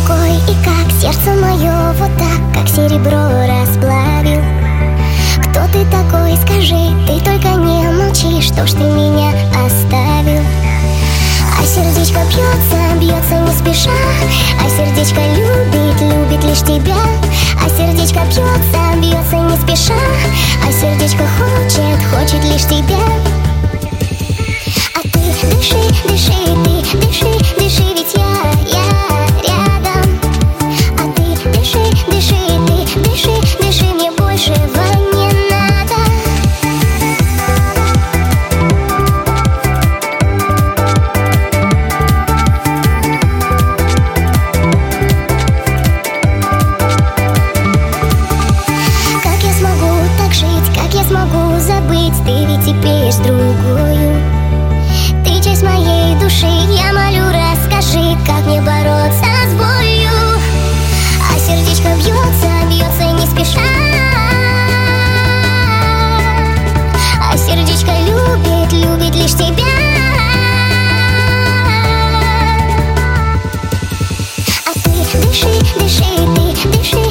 рукой, и как сердце мое вот так, как серебро расплавил. Кто ты такой, скажи, ты только не молчи, что ж ты меня оставил? А сердечко бьется, бьется не спеша, а сердечко любит, любит лишь тебя. А сердечко бьется, бьется не спеша, а сердечко хочет, хочет лишь тебя. А ты дыши, дыши, ты дыши, дыши, ведь я рядом. А ты дыши, дыши, ты дыши, дыши, мне большего не надо. Как я смогу так жить, как я смогу забыть? Ты ведь теперь с другою. Ты часть моей души, я молю, расскажи, как мне бороться с болью. А сердечко бьется, бьется не спеша, а сердечко любит, любит лишь тебя. А ты дыши, дыши, ты дыши,